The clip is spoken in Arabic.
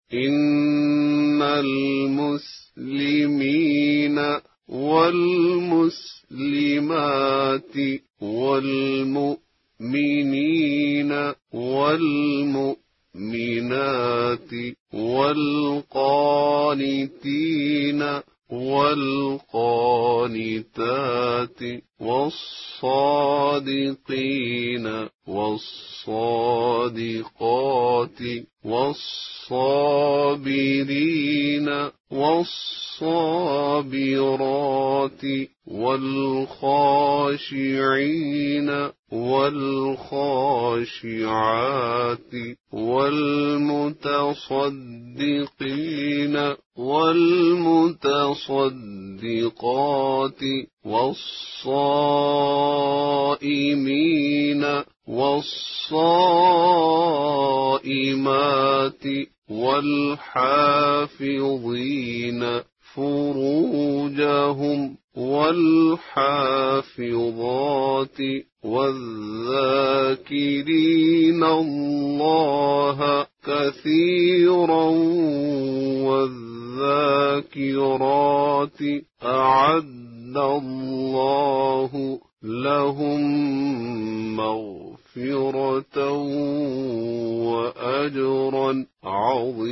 إن المسلمين والمسلمات والمؤمنين والمؤمنات والقانتين والقانتات والصادقين والصادقات والصابرين والصابرات والخاشعين والخاشعات والمتصدقين والمتصدقات والصائمين والصائمات والحافظين فروجهم والحافظات والذاكرين الله كثيرا والذاكرات أعد الله لهم مغفرة وأجرا عظيما.